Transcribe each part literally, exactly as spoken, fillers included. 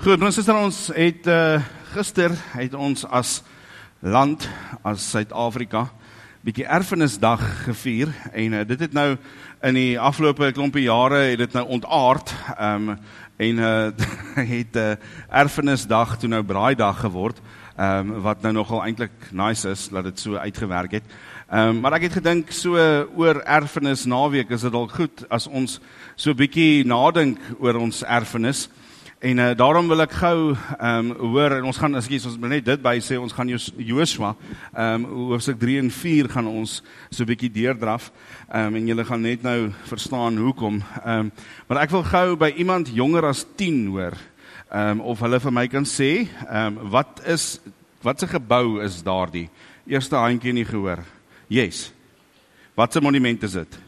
Goed, ons sister, ons het uh, gister het ons as land, as Suid-Afrika, bietjie erfenisdag gevier, en uh, dit het nou in die afgelope klompie jare het dit nou ontaard, um, en uh, het uh, erfenisdag toe nou braaidag geword, um, wat nou nogal eintlik nice is, dat dit so uitgewerk het. Um, maar ek het gedink, so oor erfenis naweek is dit al goed, as ons so bietjie nadink oor ons erfenis, en uh, daarom wil ek gou um, hoor, en ons gaan, as ek ons net dit by sê, ons gaan Josua, um, hoofstuk drie en vier gaan ons so bietjie deurdraf, um, en julle gaan net nou verstaan hoekom. Um, maar ek wil gou by iemand jonger as tien hoor, um, of hulle vir my kan sê, um, wat is, wat se gebou is daardie? Eerste handjie nie gehoor. Yes. Wat se monument is dit?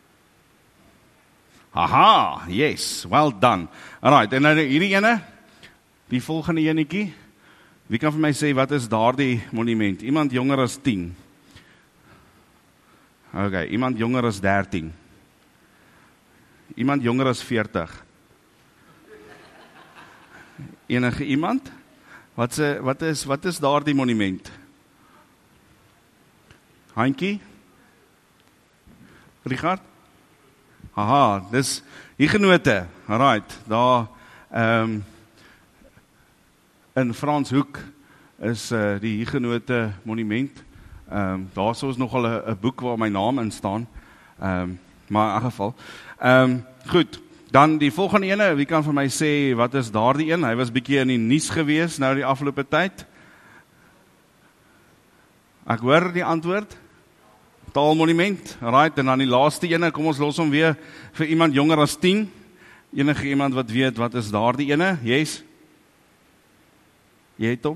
Aha, yes, well done. Alright, en nou hierdie ene, die volgende enetjie, wie kan vir my sê, wat is daardie monument? Iemand jonger as tien. Ok, iemand jonger as dertien. Iemand jonger as veertig. Enige iemand? Wat, se, wat is, wat is daardie monument? Handjie? Richard? Aha, dis Hugenote, alright, daar um, in Franshoek is uh, die Hugenote monument, um, daar is ons nogal een boek waar my naam in staan, um, maar in elk geval. Um, goed, dan die volgende ene, wie kan vir my sê, wat is daar die een? Hy was bietjie in die nuus gewees, nou die afgelope tyd. Ek hoor die antwoord. Taalmonument, right, en dan die laaste ene, kom ons los hom weer vir iemand jonger as tien, enige iemand wat weet, wat is daar die ene, yes? Jy het hom?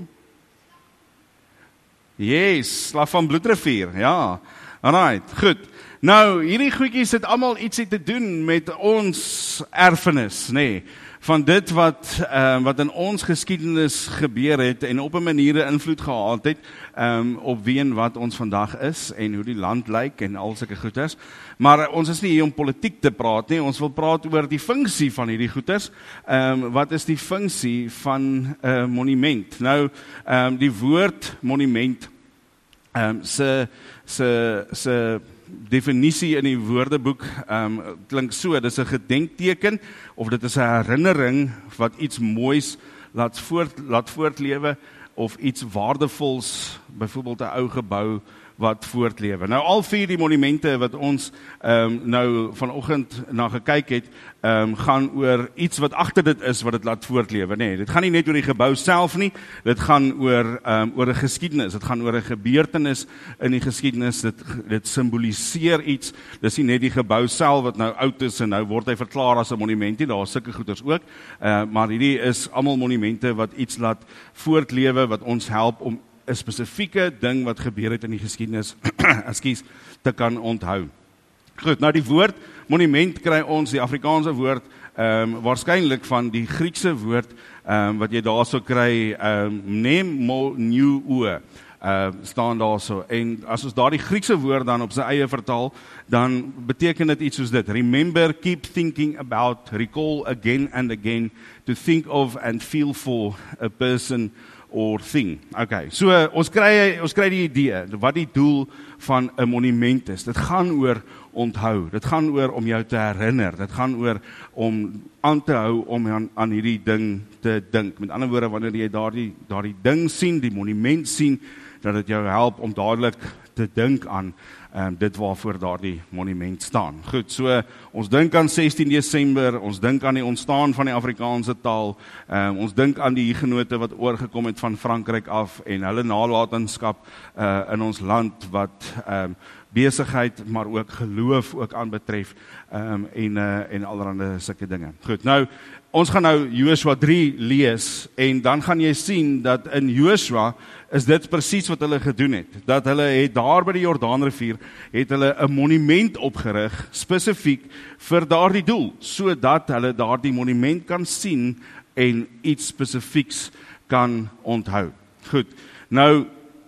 Yes, Slag van Bloedrivier, ja, alright, goed. Nou, hierdie goedjies het allemaal ietsie te doen met ons erfenis, nee, van dit wat, um, wat in ons geskiedenis gebeur het en op 'n manier invloed gehad het um, op wie en wat ons vandag is en hoe die land lyk en al sulke goeders. Maar ons is nie hier om politiek te praat nie, ons wil praat oor die funksie van hierdie goeders. Um, wat is die funksie van 'n uh, monument? Nou, um, die woord monument um, se se se definisie in die woordeboek um, klink so, dit is 'n gedenkteken of dit is 'n herinnering wat iets moois laat, voort, laat voortlewe of iets waardevols, byvoorbeeld 'n ou gebou wat voortlewe. Nou al vier die monumente wat ons um, nou vanoggend na gekyk het, um, gaan oor iets wat agter dit is wat dit laat voortlewe. Nee, dit gaan nie net oor die gebou self nie, dit gaan oor um, oor 'n geskiedenis, dit gaan oor 'n gebeurtenis in die geskiedenis, dit dit simboliseer iets. Dis nie net die gebou self wat nou oud is en nou word hy verklaar as 'n monument nie, daar is sulke goeders ook, uh, maar hierdie is almal monumente wat iets laat voortlewe, wat ons help om 'n spesifieke ding wat gebeur het in die geskiedenis, ekskuus, te kan onthou. Goed, nou die woord monument kry ons, die Afrikaanse woord, um, waarskynlik van die Griekse woord, um, wat jy daar so kry, um, mnemoniou, uh, staan daar so, en as ons daar die Griekse woord dan op sy eie vertaal, dan beteken dit iets soos dit, remember, keep thinking about, recall again and again, to think of and feel for a person or thing. Okay, so ons kry, ons kry die idee, wat die doel van 'n monument is. Dit gaan oor onthou, dit gaan oor om jou te herinner, dit gaan oor om aan te hou om aan, aan hierdie ding te dink. Met ander woorde, wanneer jy daardie, daardie ding sien, die monument sien, dat dit jou help om dadelik te dink aan um, dit waarvoor daardie monument staan. Goed, so ons dink aan sestien Desember, ons dink aan die ontstaan van die Afrikaanse taal, um, ons dink aan die Hugenote wat oorgekom het van Frankryk af en hulle nalatenskap uh, in ons land wat um, besigheid, maar ook geloof ook aanbetref um, en, uh, en allerhande sulke dinge. Goed, nou, ons gaan nou Josua drie lees en dan gaan jy sien dat in Josua is dit presies wat hulle gedoen het. Dat hulle het daar by die Jordaanrivier het hulle 'n monument opgerig spesifiek vir daardie doel, sodat hulle daardie monument kan sien en iets spesifieks kan onthou. Goed, nou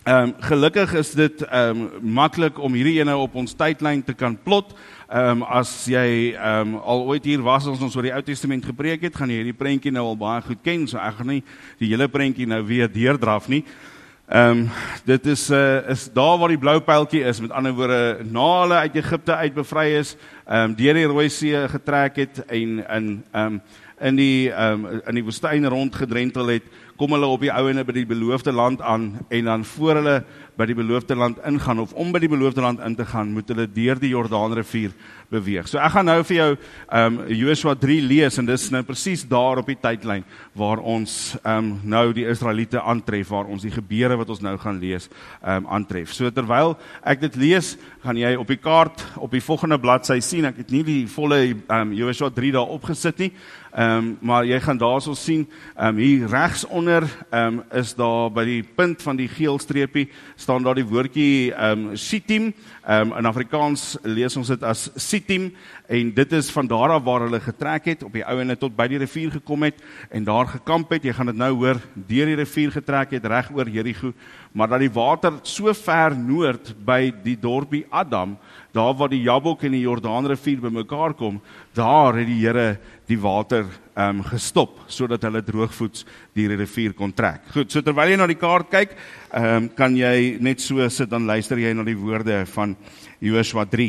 Um, gelukkig is dit um, maklik om hierdie ene op ons tydlyn te kan plot. Um, as jy um, al ooit hier was as ons oor die Ou Testament gepreek het, gaan jy hierdie prentjie nou al baie goed ken, so ek gaan nie die hele prentjie nou weer deurdraf nie. Um, dit is, uh, is daar waar die blou pyltjie is, met ander woorde, na hulle uit Egipte uit bevry is, um, deur die Rooi See getrek het en in, um, in die, um, in die woestyn rondgedrentel het, kom hulle op die ouene by die beloofde land aan, en dan voor hulle by die beloofde land ingaan, of om by die beloofde land in te gaan, moet hulle deur die Jordaanrivier beweeg. So ek gaan nou vir jou um, Josua drie lees, en dis nou presies daar op die tydlyn, waar ons um, nou die Israeliete aantref, waar ons die gebeure wat ons nou gaan lees, um, aantref. So terwyl ek dit lees, gaan jy op die kaart, op die volgende bladsy sien, ek het nie die volle um, Josua drie daar opgesit nie, um, maar jy gaan daar so sien, um, hier regs onder um, is daar by die punt van die geel streepie, staan daar die woordjie um, Shittim, um, in Afrikaans lees ons dit as Shittim, en dit is van daar af waar hulle getrek het, op die ouene tot by die rivier gekom het, en daar gekamp het, jy gaan dit nou hoor, deur die rivier getrek het, reg oor Jericho, maar dat die water so ver noord by die dorpie Adam, daar waar die Jabok en die Jordaanrivier by mekaar kom, daar het die Here die water um, gestop, sodat hulle droogvoets die rivier kon trek. Goed, so terwyl jy na die kaart kyk, um, kan jy net so sit, dan luister jy na die woorde van Josua drie.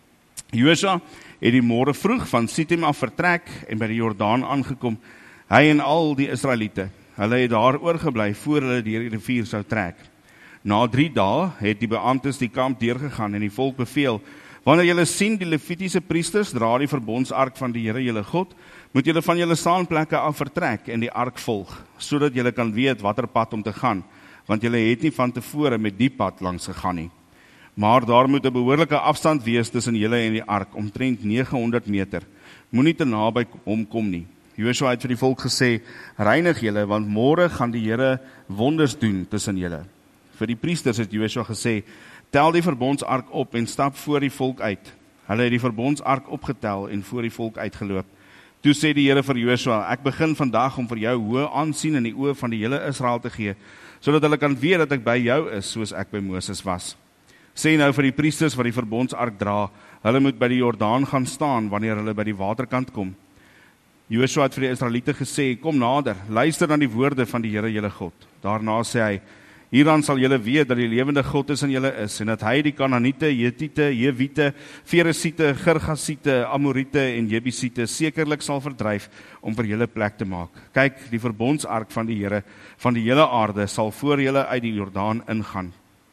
Josua het die môre vroeg van Shittim af vertrek en by die Jordaan aangekom, hy en al die Israeliete. Hulle het daar oorgebly voor hulle deur die rivier sou trek. Na drie dae het die beamptes die kamp deurgegaan en die volk beveel, wanneer julle sien die Levitiese priesters dra die verbondsark van die Here julle God, moet julle van julle staanplekke af vertrek en die ark volg, sodat julle kan weet watter pad om te gaan, want julle het nie van tevore met die pad langs gegaan nie. Maar daar moet 'n behoorlike afstand wees tussen julle en die ark, omtrent nege honderd meter. Moenie te naby hom kom nie. Josua het vir die volk gesê, reinig julle, want môre gaan die Here wonders doen tussen julle. Vir die priesters het Josua gesê, tel die verbondsark op en stap voor die volk uit. Hulle het die verbondsark opgetel en voor die volk uitgeloop. Toe sê die Here vir Josua, ek begin vandag om vir jou hoë aansien in die oë van die hele Israel te gee, sodat hulle kan weet dat ek by jou is, soos ek by Moses was. Sê nou vir die priesters wat die verbondsark dra, hulle moet by die Jordaan gaan staan, wanneer hulle by die waterkant kom. Josua het vir die Israeliete gesê, kom nader, luister na die woorde van die Here julle God. Daarna sê hy, hieraan sal julle weet dat die lewende God tussen julle is, en dat hy die Kanaaniete, Hetiete, Jewiete, Feresiete, Girgasiete, Amoriete en Jebusiete sekerlik sal verdryf om vir julle plek te maak. Kyk, die verbondsark van die Here van die hele aarde sal voor julle uit die Jordaan ingaan.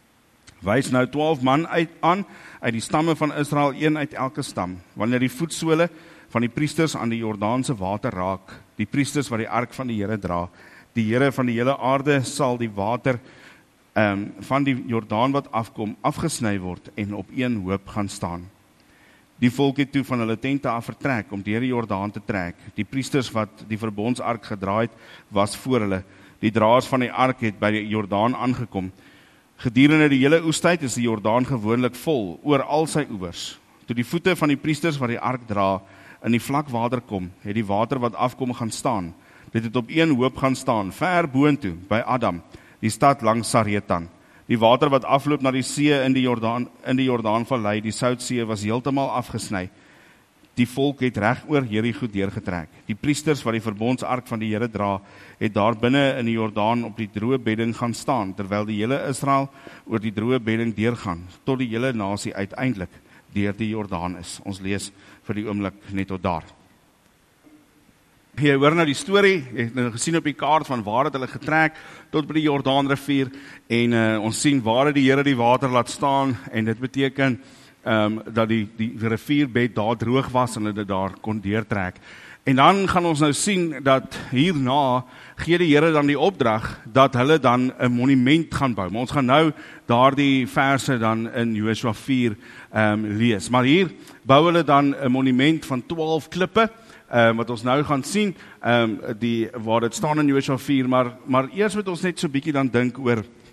Wys nou twaalf man uit aan, uit die stamme van Israel, een uit elke stam, wanneer die voetsole van die priesters aan die Jordaanse water raak, die priesters wat die ark van die Here dra, die Here van die hele aarde sal die water um, van die Jordaan wat afkom, afgesny word en op een hoop gaan staan. Die volk het toe van hulle tente af vertrek om deur die Jordaan te trek. Die priesters wat die verbondsark gedra het, was voor hulle. Die draers van die ark het by die Jordaan aangekom. Gedurende die hele oestyd is die Jordaan gewoonlik vol, oor al sy oewers. Toe die voete van die priesters wat die ark dra, in die vlak water kom, het die water wat afkom gaan staan. Dit het op een hoop gaan staan, ver boontoe, by Adam, die stad langs Saretan. Die water wat afloop na die see in die Jordaan, in die Jordaanvallei, die Soutsee, was heeltemal afgesny. Die volk het reg oor Jericho deurgetrek. Die priesters wat die verbondsark van die Here dra, het daar binne in die Jordaan op die droë bedding gaan staan, terwyl die hele Israel oor die droë bedding deurgaan, tot die hele nasie uiteindelik deur die Jordaan is. Ons lees vir die oomblik net tot daar. Jy hoor nou die storie, jy het nou gesien op die kaart van waar het hulle getrek, tot by die Jordaanrivier, en uh, ons sien waar het die Here die water laat staan, en dit beteken um, dat die, die rivierbed daar droog was, en hulle dit daar kon deurtrek. En dan gaan ons nou sien, dat hierna gee die Here dan die opdrag, dat hulle dan 'n monument gaan bou. Maar ons gaan nou daardie verse dan in Josua vier um, lees. Maar hier bou hulle dan 'n monument van twaalf klippe, Um, wat ons nou gaan sien, um, die, waar dit staan in Josua vier, maar, maar eers moet ons net so bietjie dan dink oor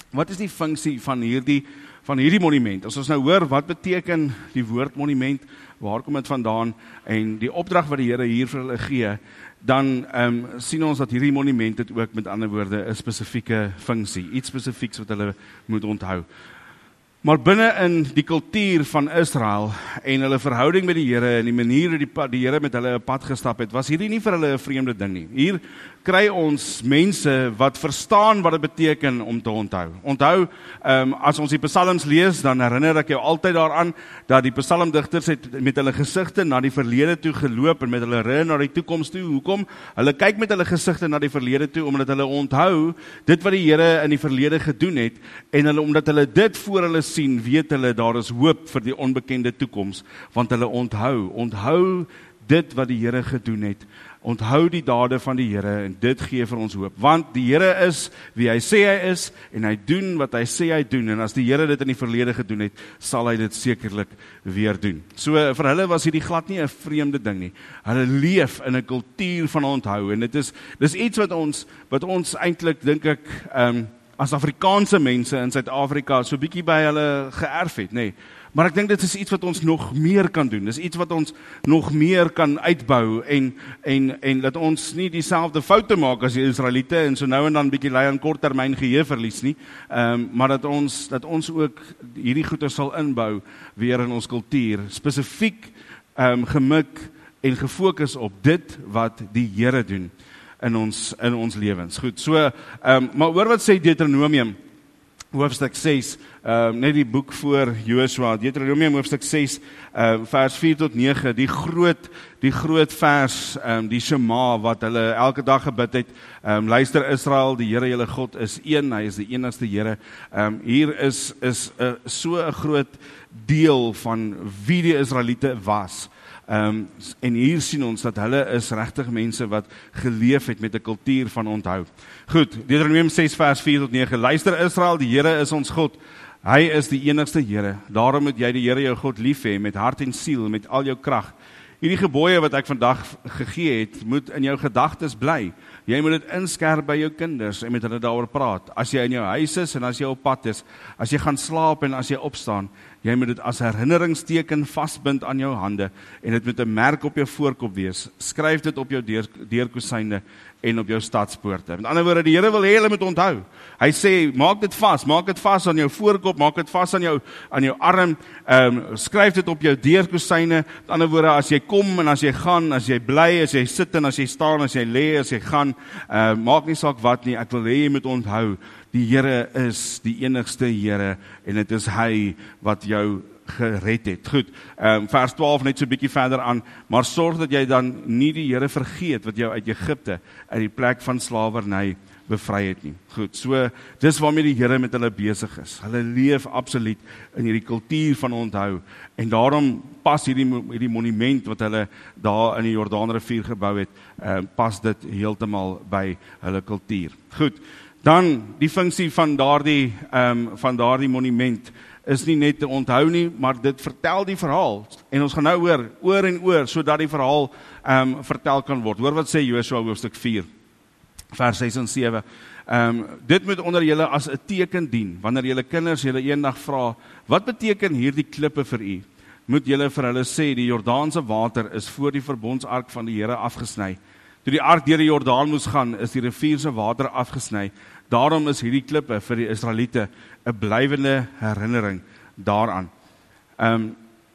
wat is die funksie van hierdie van hierdie monument? As ons nou hoor, wat beteken die woord monument, waar kom dit vandaan, en die opdrag wat die Here hier vir hulle gee, dan um, sien ons dat hierdie monument het ook met ander woorde 'n spesifieke funksie, iets spesifieks wat hulle moet onthou. Maar binne in die kultuur van Israel en hulle verhouding met die Here en die manier hoe die, die Here met hulle 'n pad gestap het, was hierdie nie vir hulle 'n vreemde ding nie. Hier kry ons mense wat verstaan wat dit beteken om te onthou. Onthou, um, as ons die psalms lees, dan herinner ek jou altyd daaraan dat die psalmdigters het met hulle gesigte na die verlede toe geloop en met hulle rug na die toekoms toe. Hoekom? Hulle kyk met hulle gesigte na die verlede toe omdat hulle onthou dit wat die Here in die verlede gedoen het, en hulle omdat hulle dit voor hulle sien, weet hulle daar is hoop vir die onbekende toekoms, want hulle onthou, onthou dit wat die Here gedoen het, onthou die dade van die Here, en dit gee vir ons hoop, want die Here is wie hy sê hy is, en hy doen wat hy sê hy doen, en as die Here dit in die verlede gedoen het, sal hy dit sekerlik weer doen. So vir hulle was hierdie glad nie 'n vreemde ding nie, hulle leef in 'n kultuur van onthou, en dit is, dis iets wat ons, wat ons eintlik, dink ek, um, as Afrikaanse mense in Suid-Afrika so bietjie by hulle geërf het, nê. Nee. Maar ek dink dit is iets wat ons nog meer kan doen. Dis iets wat ons nog meer kan uitbou en en en dat ons nie dieselfde foute maak as die Israeliete en so nou en dan bietjie lei aan korttermyn geheue verlies nie. Ehm um, maar dat ons dat ons ook hierdie goeie sal inbou weer in ons kultuur, spesifiek ehm um, gemik en gefokus op dit wat die Here doen in ons in ons lewens. Goed, so ehm um, maar hoor wat sê Deuteronomium hoofstuk ses, um, net die boek voor Joshua, Deuteronomium hoofstuk ses, um, vers vier tot nege, die groot, die groot vers, um, die Shema, wat hulle elke dag gebid het, um, luister Israel, die Here julle God is een, hy is die enigste Here, um, hier is, is uh, so 'n groot deel van wie die Israeliete was, Um, en hier sien ons dat hulle is regtig mense wat geleef het met 'n kultuur van onthou. Goed, Deuteronomium ses vers vier tot nege, luister Israel, die Here is ons God, hy is die enigste Here, daarom moet jy die Here jou God lief hê, met hart en siel, met al jou krag. Hierdie gebooie wat ek vandag gegee het, moet in jou gedagtes bly. Jy moet dit inskerp by jou kinders en met hulle daaroor praat. As jy in jou huis is en as jy op pad is, as jy gaan slaap en as jy opstaan, jy moet dit as herinneringsteken vasbind aan jou hande en dit moet 'n merk op jou voorkop wees. Skryf dit op jou deur, deurkosyne en op jou stadspoorte. Met ander woorde, die Here wil hê hulle moet onthou. Hy sê, maak dit vas, maak dit vas aan jou voorkop, maak dit vas aan jou aan jou arm, um, skryf dit op jou deurkosyne. Met ander woorde, as jy kom en as jy gaan, as jy bly, as jy sit en as jy staan, as jy lê, as jy gaan, uh, maak nie saak wat nie, ek wil hê jy moet onthou, die Here is die enigste Here en dit is hy wat jou gered het. Goed, um, vers twaalf net so 'n bietjie verder aan, maar sorg dat jy dan nie die Here vergeet wat jou uit Egipte, uit die plek van slawerny bevry het nie. Goed, so dis waarmee die Here met hulle besig is. Hulle leef absoluut in hierdie kultuur van onthou en daarom pas hierdie hierdie monument wat hulle daar in die Jordaanrivier gebou het, um, pas dit heeltemal by hulle kultuur. Goed, dan die funksie van daardie um, van daardie monument is nie net te onthou nie, maar dit vertel die verhaal. En ons gaan nou oor, oor en oor, sodat die verhaal um, vertel kan word. Hoor wat sê Joshua hoofstuk vier, vers ses en sewe. Um, dit moet onder julle as 'n teken dien, wanneer julle kinders julle eendag vra, wat beteken hierdie klippe vir u? Moet julle vir hulle sê, die Jordaanse water is voor die verbondsark van die Here afgesny. Toe die ark deur die Jordaan moes gaan, is die rivier se water afgesny. Daarom is hierdie klippe vir die Israeliete 'n blywende herinnering daaraan. Um,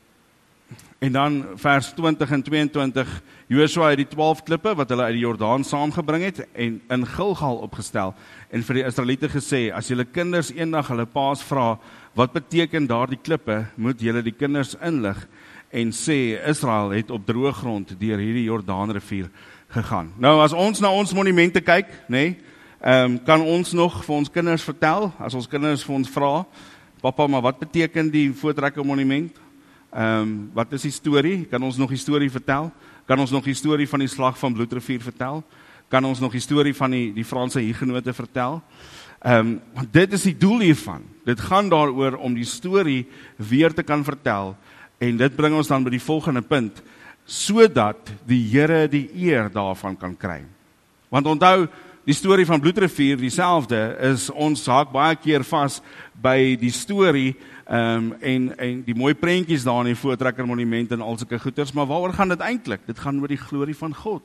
en dan vers twintig en tweeëntwintig, Joshua het die twaalf klippe wat hulle uit die Jordaan saamgebring het en in Gilgal opgestel en vir die Israeliete gesê, as julle kinders eendag hulle paas vra, wat beteken daardie klippe, moet julle die kinders inlig en sê, Israel het op droë grond deur hierdie Jordaanrivier gegaan. Nou as ons na ons monumente kyk, nê, nee, Um, kan ons nog vir ons kinders vertel, as ons kinders vir ons vra, papa, maar wat beteken die Voortrekker monument? Um, wat is die storie? Kan ons nog die storie vertel? Kan ons nog die storie van die slag van Bloedrivier vertel? Kan ons nog die storie van die, die Franse hugenote vertel? Um, want dit is die doel hiervan. Dit gaan daaroor om die storie weer te kan vertel, en dit bring ons dan by die volgende punt, sodat die Here die eer daarvan kan kry. Want onthou, die storie van Bloedrivier, dieselfde, is ons haak baie keer vas by die storie, um, en, en die mooi prentjies daar in die Voortrekker Monument en al sulke goeters, maar waaroor gaan dit eintlik? Dit gaan oor die glorie van God.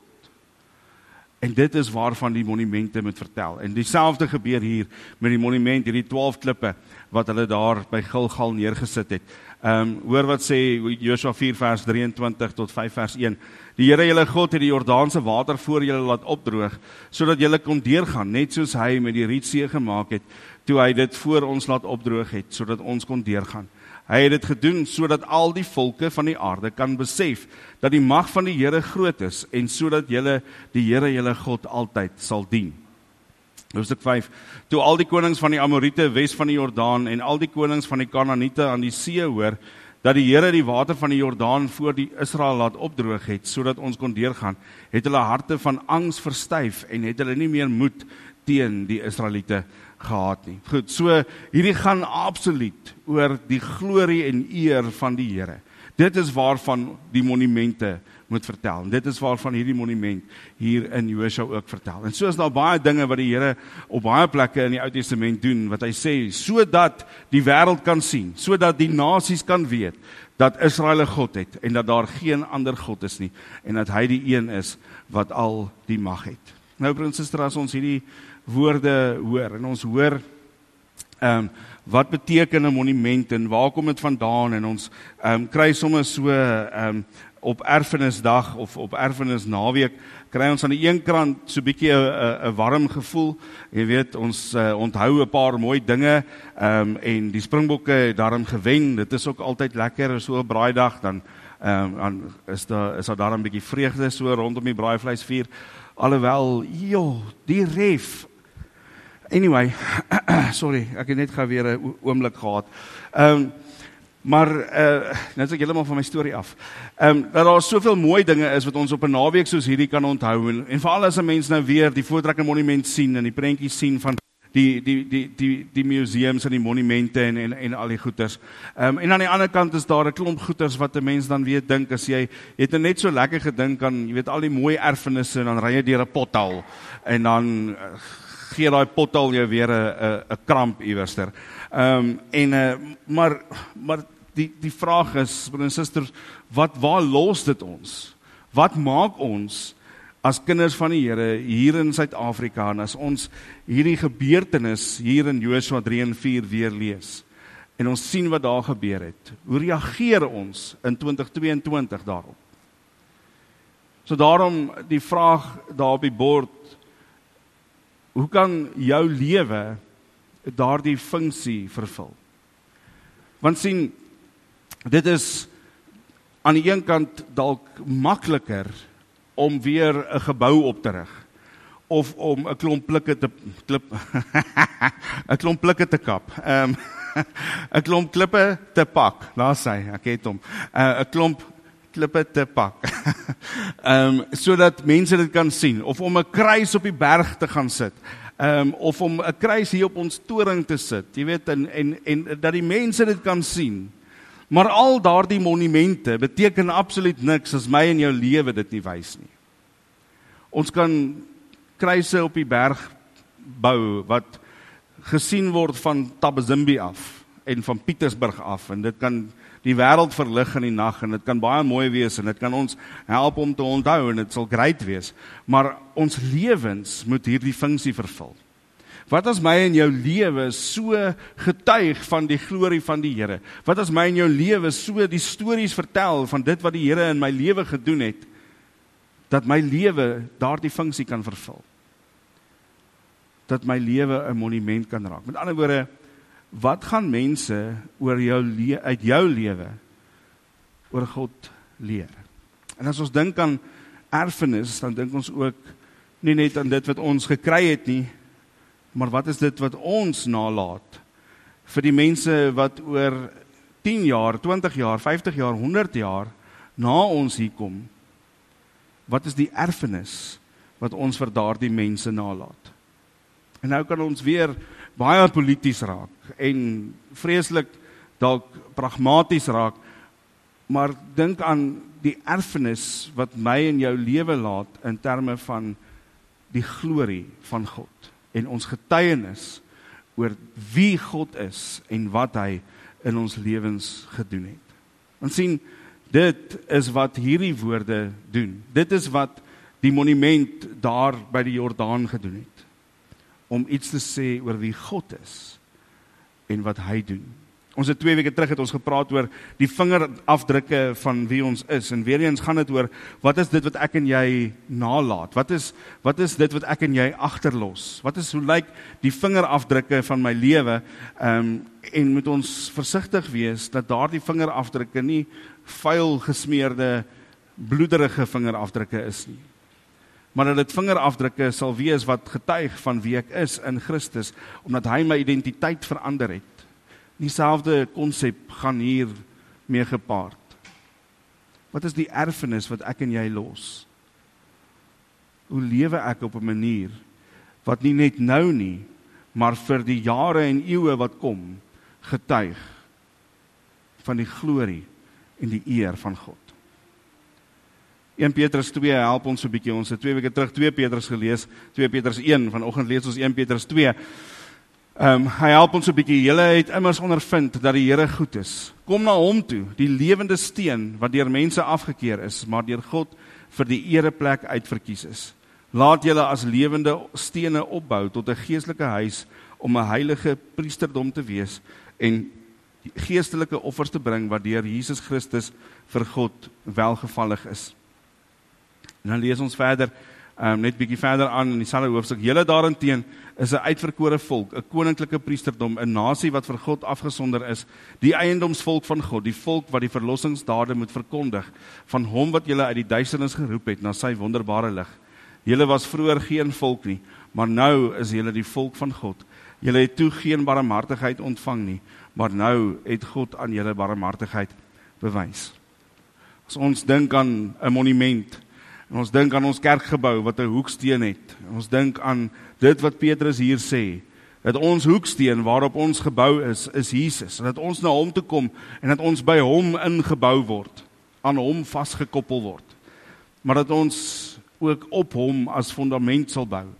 En dit is waarvan die monumente moet vertel. En dieselfde gebeur hier met die monument, hierdie twaalf klippe, wat hulle daar by Gilgal neergesit het. Um, hoor wat sê Josua vier vers drieëntwintig tot vyf vers een. Die Here julle God het die Jordaanse water voor julle laat opdroog, sodat julle kon deurgaan, net soos hy met die Rietsee gemaak het, toe hy dit voor ons laat opdroog het, sodat ons kon deurgaan. Hy het dit gedoen, sodat al die volke van die aarde kan besef, dat die mag van die Here groot is, en sodat julle die Here julle God altyd sal dien. Hoofstuk vyf, toe al die konings van die Amorite wes van die Jordaan, en al die konings van die Kanaaniete aan die see hoor, dat die Here die water van die Jordaan voor die Israel laat opdroog het, sodat ons kon deurgaan, het hulle harte van angs verstyf, en het hulle nie meer moed teen die Israeliete gehad nie. Goed, so hierdie gaan absoluut oor die glorie en eer van die Here. Dit is waarvan die monumente moet vertel. En dit is waarvan hierdie monument hier in Josua ook vertel. En so is daar baie dinge wat die Here op baie plekke in die Ou Testament doen, wat hy sê, sodat die wêreld kan sien, sodat die nasies kan weet, dat Israel 'n God het, en dat daar geen ander God is nie, en dat hy die een is, wat al die mag het. Nou, broer en suster, as ons hierdie woorde hoor, en ons hoor, um, wat beteken 'n monument, en waar kom dit vandaan, en ons um, kry soms so, um, op erfenisdag, of op erfenisnaweek, kry ons aan die een kant so 'n bietjie 'n warm gevoel, jy weet, ons uh, onthou 'n paar mooi dinge, um, en die Springbokke het daarom gewen, dit is ook altyd lekker, so 'n braaidag, dan, um, dan is daar is daar daar 'n bietjie vreugde, so rondom die braaivleisvuur, alhoewel, joh, die ref, anyway, sorry, ek het net gou weer 'n oomblik gehad, um, maar, uh, nou is ek helemaal van my storie af, um, dat daar soveel mooi dinge is, wat ons op 'n naweek soos hierdie kan onthou, en, en veral as 'n mens nou weer die Voortrekker Monument sien, en die prentjies sien van die, die, die, die, die museums en die monumente, en, en, en al die goeders, um, en aan die ander kant is daar 'n klomp goeders, wat 'n mens dan weer dink, as jy, jy het net so lekker gedink aan, jy weet, al die mooi erfenisse, en dan ry jy deur 'n pothal, en dan uh, gee daai pothal jou weer 'n 'n kramp iewerster. Um, en, uh, maar, maar die, die vraag is, broer en susters, wat, waar los dit ons? Wat maak ons as kinders van die Here hier in Suid-Afrika, en as ons hierdie gebeurtenis hier in Josua drie en vier weer lees, en ons sien wat daar gebeur het, hoe reageer ons in twintig tweeëntwintig daarop? So daarom die vraag daar op die bord, hoe kan jou lewe daardie funksie vervul? Want sien, dit is aan die een kant dalk makliker om weer 'n gebou op te rig, of om 'n klomp plikke te klip 'n klomp plikke te kap. Um, 'n klomp klippe te pak. Daar sê, ek het hom. 'n uh, klomp klippe te pak. um, sodat mense dit kan sien, of om 'n kruis op die berg te gaan sit. Um, of om 'n kruis hier op ons toring te sit, jy weet, en, en, en dat die mense dit kan sien. Maar al daardie monumente beteken absoluut niks as my en jou lewe dit nie wys nie. Ons kan kruise op die berg bou, wat gesien word van Tabazimbi af, en van Pietersburg af, en dit kan die wêreld verlig in die nag, en dit kan baie mooi wees, en dit kan ons help om te onthou, en dit sal great wees, maar ons lewens moet hierdie funksie vervul. Wat as my en jou lewe so getuig van die glorie van die Here? Wat as my en jou lewe so die stories vertel van dit wat die Here in my lewe gedoen het, dat my lewe daardie funksie kan vervul? Dat my lewe 'n monument kan raak. Met ander woorde, wat gaan mense oor jou le- uit jou lewe oor God leer? En as ons dink aan erfenis, dan dink ons ook nie net aan dit wat ons gekry het nie, maar wat is dit wat ons nalaat vir die mense wat oor tien jaar, twintig jaar, vyftig jaar, honderd jaar na ons hier kom? Wat is die erfenis wat ons vir daardie mense nalaat? En nou kan ons weer baie polities raak en vreeslik dalk pragmaties raak, maar dink aan die erfenis wat my in jou lewe laat in terme van die glorie van God en ons getuienis oor wie God is en wat hy in ons lewens gedoen het. Want sien, dit is wat hierdie woorde doen. Dit is wat die monument daar by die Jordaan gedoen het. Om iets te sê oor wie God is en wat hy doen. Ons het twee weke terug het ons gepraat oor die vingerafdrukke van wie ons is. En weer eens gaan dit oor, wat is dit wat ek en jy nalaat? Wat is, wat is dit wat ek en jy agterlos? Wat is, hoe lyk die vingerafdrukke van my lewe? Um, en moet ons versigtig wees, dat daardie vingerafdrukke nie vuil gesmeerde, bloederige vingerafdrukke is nie. Maar dat dit vingerafdrukke sal wees wat getuig van wie ek is in Christus, omdat hy my identiteit verander het. Dieselfde konsep gaan hier mee gepaard. Wat is die erfenis wat ek en jy los? Hoe lewe ek op 'n manier wat nie net nou nie, maar vir die jare en eeue wat kom, getuig van die glorie en die eer van God. Eerste Petrus twee help ons 'n bietjie. Ons het twee weke terug twee Petrus gelees, twee Petrus een, vanoggend lees ons Eerste Petrus twee. Um, hy help ons 'n bietjie. Julle het immers ondervind dat die Here goed is. Kom na hom toe, die lewende steen wat deur mense afgekeer is, maar deur God vir die ereplek uitverkies is. Laat julle as lewende stene opbou tot 'n geestelike huis om 'n heilige priesterdom te wees en geestelike offers te bring wat deur Jesus Christus vir God welgevallig is. En dan lees ons verder, um, net bietjie verder aan in dieselfde hoofstuk. Julle daarenteen is 'n uitverkore volk, 'n koninklike priesterdom, 'n nasie wat vir God afgesonder is, die eiendomsvolk van God, die volk wat die verlossingsdade moet verkondig, van hom wat julle uit die duisternis geroep het na sy wonderbare lig. Julle was vroeër geen volk nie, maar nou is julle die volk van God. Julle het toe geen barmhartigheid ontvang nie, maar nou het God aan julle barmhartigheid bewys. As ons dink aan 'n monument, en ons dink aan ons kerkgebou wat 'n hoeksteen het, en ons dink aan dit wat Petrus hier sê, dat ons hoeksteen waarop ons gebou is, is Jesus, en dat ons na hom toe kom, en dat ons by hom ingebou word, aan hom vasgekoppel word, maar dat ons ook op hom as fondament sal bou,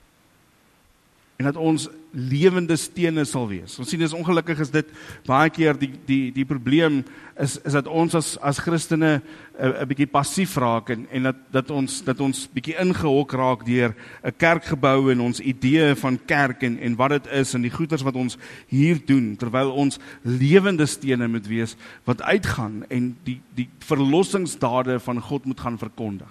en dat ons lewende stene sal wees. Ons sien, is ongelukkig is dit baie keer die die die probleem is is dat ons as as Christene 'n bietjie passief raak en en dat dat ons dat ons bietjie ingehok raak deur 'n kerkgebou en ons idee van kerk en en wat dit is en die goeders wat ons hier doen, terwyl ons lewende stene moet wees wat uitgaan en die die verlossingsdade van God moet gaan verkondig.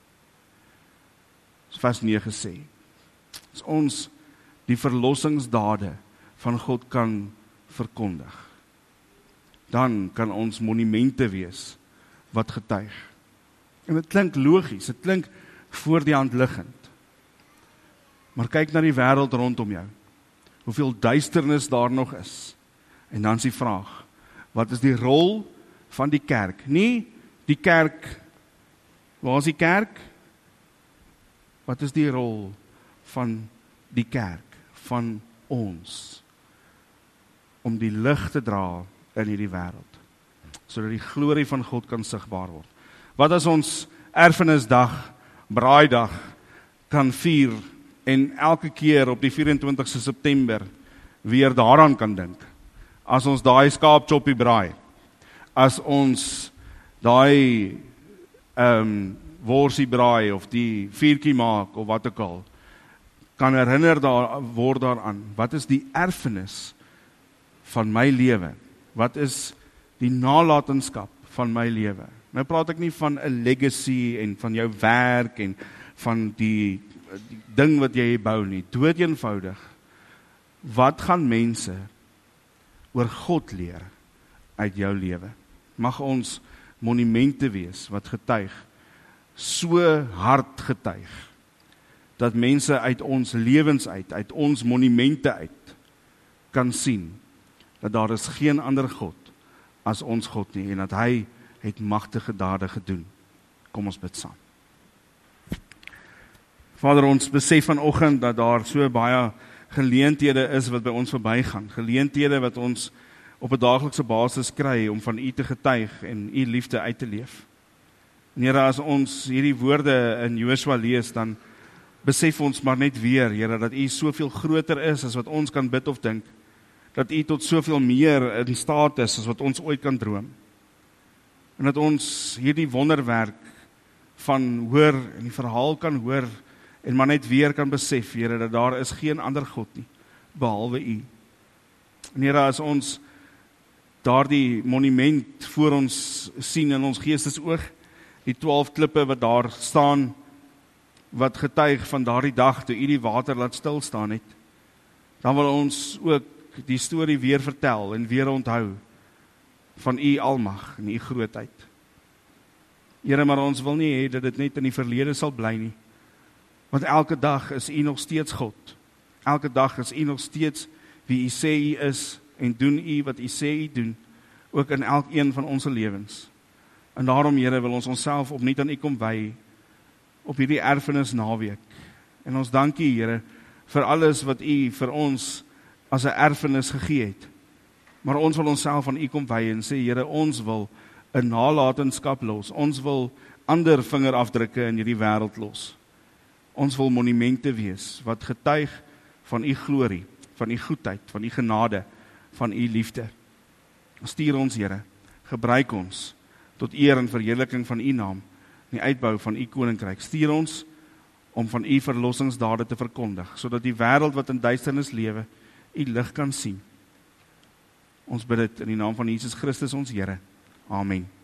Vers nege sê, as ons die verlossingsdade van God kan verkondig, dan kan ons monumente wees wat getuig. En dit klink logies, dit klink voor die hand liggend. Maar kyk na die wêreld rondom jou, hoeveel duisternis daar nog is. En dan is die vraag, wat is die rol van die kerk? Nie die kerk, waar is die kerk? Wat is die rol van die kerk? Van ons, om die lig te dra in hierdie wêreld, sodat die glorie van God kan sigbaar word. Wat as ons erfenisdag, braaidag, kan vier, en elke keer op die vyf en twintigste September, weer daaraan kan dink, as ons daai skaapchoppie braai, as ons daai um, worsie braai, of die viertjie maak, of wat ook al, kan herinner daar, word daaraan, wat is die erfenis van my lewe? Wat is die nalatenskap van my lewe? Nou praat ek nie van 'n legacy en van jou werk en van die, die ding wat jy bou nie, dood eenvoudig. Wat gaan mense oor God leer uit jou lewe? Mag ons monumente wees wat getuig, so hard getuig, dat mense uit ons lewens uit, uit ons monumente uit, kan sien, dat daar is geen ander God as ons God nie, en dat hy het magtige dade gedoen. Kom ons bid saam. Vader, ons besef vanoggend dat daar so baie geleenthede is wat by ons verbygaan, geleenthede wat ons op 'n daaglikse basis kry om van U te getuig en U liefde uit te leef. En Here, as ons hierdie woorde in Josua lees, dan besef ons maar net weer, Here, dat U soveel groter is as wat ons kan bid of dink, dat U tot soveel meer in staat is as wat ons ooit kan droom, en dat ons hierdie wonderwerk van hoor, en die verhaal kan hoor, en maar net weer kan besef, Here, dat daar is geen ander God nie, behalwe U. En Here, as ons daardie monument voor ons sien in ons geestesoog, die twaalf klippe wat daar staan, wat getuig van daardie dag, toe U die water laat stilstaan het, dan wil ons ook die storie weer vertel, en weer onthou, van U almag, en U grootheid. Here, maar ons wil nie hê dat dit net in die verlede sal bly nie, want elke dag is U nog steeds God, elke dag is U nog steeds wie U sê U is, en doen U wat U sê U doen, ook in elkeen van ons lewens. En daarom, Here, wil ons onsself opnuut aan U kom wy, op hierdie erfenis naweek. En ons dank U, Here, vir alles wat U vir ons as 'n erfenis gegee het. Maar ons wil onsself aan U kom wy en sê, Here, ons wil 'n nalatenskap los. Ons wil ander vingerafdrukke in hierdie wêreld los. Ons wil monumente wees wat getuig van U glorie, van U goedheid, van U genade, van U liefde. Stuur ons, Here, gebruik ons tot eer en verheerliking van U naam, die uitbou van U koninkryk. Stuur ons om van U verlossingsdade te verkondig, sodat die wêreld wat in duisternis lewe, U lig kan sien. Ons bid dit in die naam van Jesus Christus ons Here. Amen.